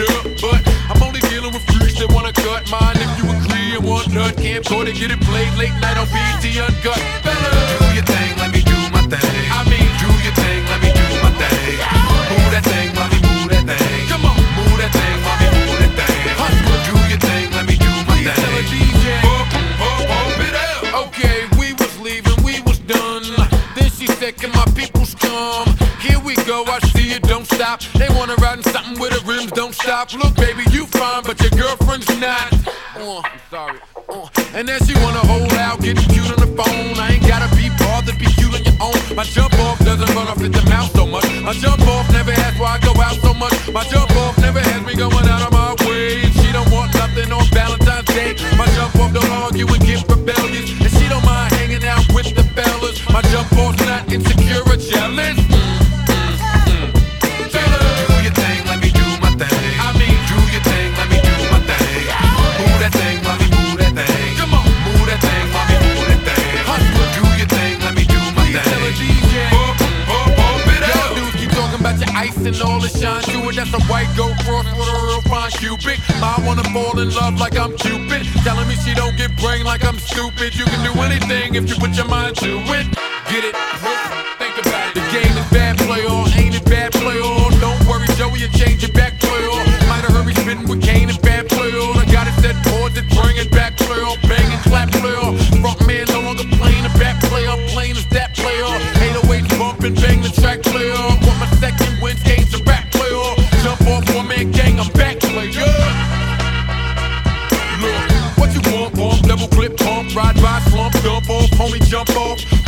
up, but I'm only dealing with freaks that wanna cut mine. If you agree and want nut, can't go to get it played late night on BET Uncut. Better do your thing, let me do my thing. I mean, do your thing, let me do my thing. Move that thing, mommy, move that thing. Come on, move that thing, mommy, move that thing. Do your thing, let me do my thing. Tell a DJ, pump it up. Okay, we was leaving, we was done. Then she said, can my peoples come? Here we go, I see it, don't stop. They wanna ride in something with the rims, don't stop. Look, baby, you fine, but your girlfriend's not. I'm sorry. And then she wanna hold out, getting cute on the phone. I ain't gotta be bothered, be cute on your own. My jump off doesn't run off at the mouth so much. My jump off never asks why I go out so much. My jump off never has me going out of my way. And she don't want nothing on Valentine's Day. My jump off don't argue and get rebellious. And she don't mind hanging out with the fellas. My jump off's not insecure or jealous. Do your thing, let me do my thing. I mean, do your thing, let me do my thing. Move that thing, mommy, move that thing. Come on, move that thing, mommy, move that thing. Do your thing, let me do my thing. Tell a DJ, pump it up. Y'all dudes keep talking about your ice and all the shine to it. That's a white gold cross with a real fine Cupid. I wanna fall in love like I'm Cupid. Telling me she don't get brain like I'm stupid. You can do anything if you put your mind to it. Get it? Think about it. The game is bad, play on. Ain't it bad, play on? Don't worry, Joey, you change it back, play on. Might have heard me spitting with Kane and bad, play on. I got it set forward to bring it back, play on. Bang and clap, play on. Front man no longer playing a back, play on. Playing is that, play on. 808 bump and bang the track, play on. Want my second wins, games a rap, play on. Jump off one man gang, I'm back, play on. Look, what you want, bump, double clip, pump, ride, slump, dump off, homie, jump off.